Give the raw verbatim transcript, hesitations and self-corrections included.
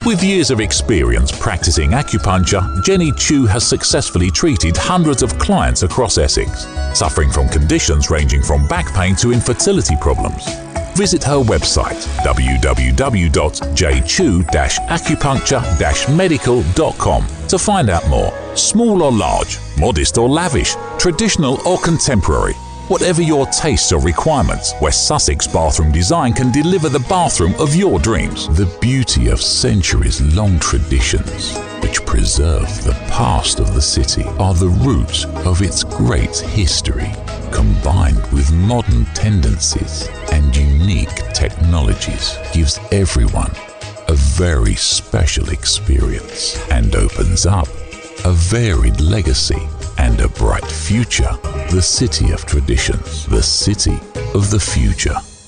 With years of experience practicing acupuncture, Jenny Chu has successfully treated hundreds of clients across Essex, suffering from conditions ranging from back pain to infertility problems. Visit her website w w w dot j chu dash acupuncture dash medical dot com to find out more. Small or large, modest or lavish, traditional or contemporary, whatever your tastes or requirements, West Sussex Bathroom Design can deliver the bathroom of your dreams. The beauty of centuries-long traditions, which preserve the past of the city, are the roots of its great history, combined with modern tendencies and unique technologies, gives everyone a very special experience and opens up a varied legacy and a bright future. The City of Traditions, the city of the future.